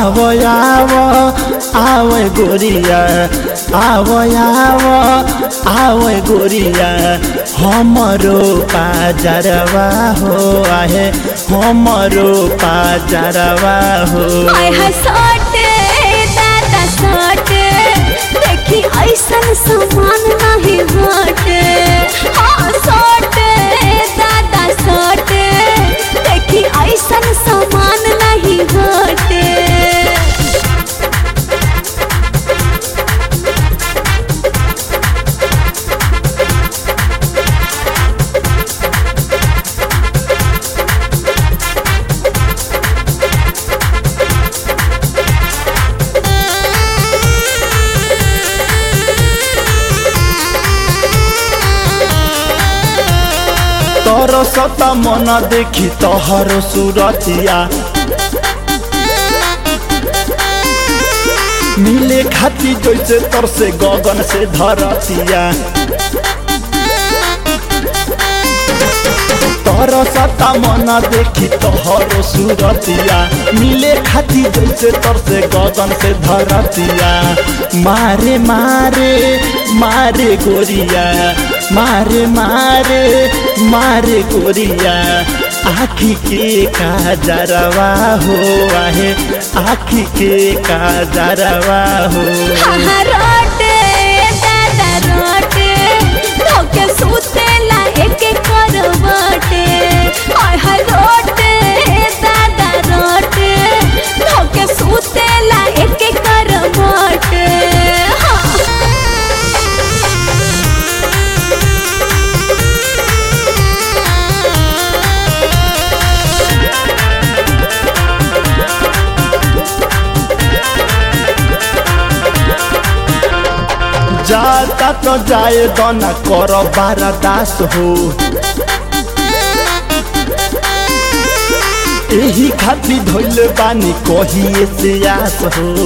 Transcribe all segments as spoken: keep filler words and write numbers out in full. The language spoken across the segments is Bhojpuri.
आवो आवो आवो गोरिया आवो आवो आवो गोरिया हमरो पाजरवा हो आहे हमरो पाजरवा हो। आय है सटे दादा सटे देखी ऐसन समान नहीं हटे। हाँ सटे दादा सटे देखी ऐसन समान नहीं हटे। तोर सता मन देखी तोहर सूरतिया मिले खाती जैसे तर से गगन से धरतिया। तोर सता मन देखी तोहर सूरतिया मिले खाती जैसे तर से गगन से धरतिया। मारे मारे मारे गोरिया मारे मारे मारे गोरिया आखी के काजरवा हो आहे आखी के काजरवा हो। हाँ रोटे दादा रोटे धोके सुतेला एक करवटे। आय है रोटे दादा रोटे धोके सुतेला एक करवटे। जाता तो जाए दोना करो बारा दास हो यही खाती धोल बानी कहिए से आस हो।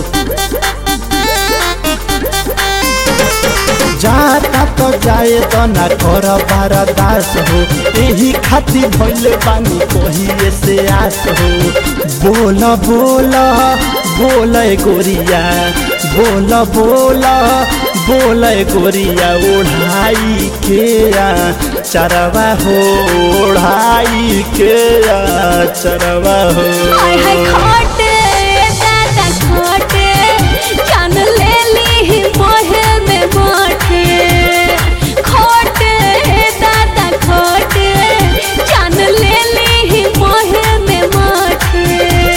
जाता तो जाए दोना करो बारा दास हो यही खाती धोल बानी कहिए से आस हो। बोला बोला बोला गोरिया बोला बोला बोला गोरिया ओढ़ाई के चरवा हो ओढ़ाई के चरवा हो। आय है खोटे दादा खोटे जान ले ली मोहे में मोटे। खोटे दादा खोटे जान ले ली मोहे में मोटे।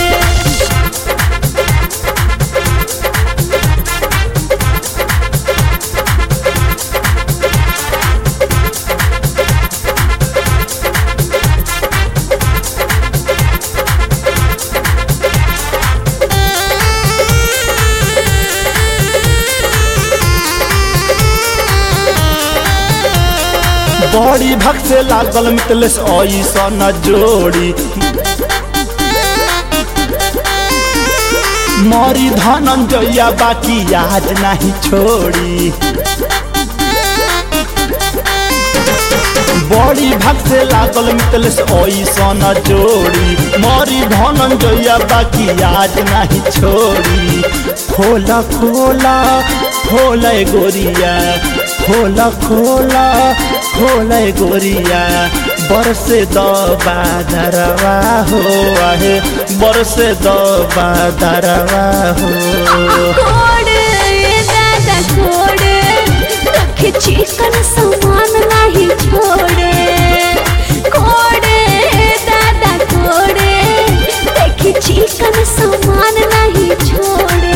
बड़ी भक्त से लागल मितलेस ऐसा न जोड़ी मरी धनंजया बाकी आज नहीं छोड़ी। बड़ी भक्त से लागल मितलेस ऐसा न जोड़ी मरी धनंजया बाकी आज नहीं छोड़ी। खोला खोला खोला गोरिया खोला खोला खोला गोरिया बरसे दो बादरवा हो आहे बरसे दो बादरवा हो। कोड़े दादा कोड़े रखे चिकन सामान नहीं छोड़े। कोड़े दादा कोड़े देखी चिकन सामान नहीं छोड़े।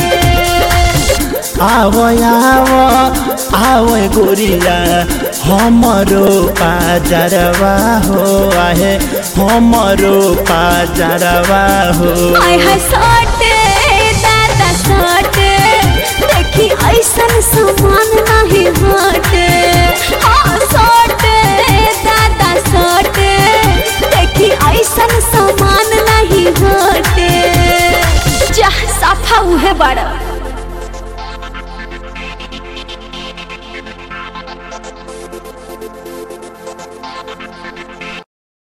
आवो आवो आवो गोरिया हमरो पाजरवा हो आहे हमरो पाजरवा हो। आय है सटे दादा सटे देखी ऐसन समान नहीं हटे। हाँ सटे दादा सटे देखी ऐसन समान नहीं हटे। जा साफा उहे बड़ा।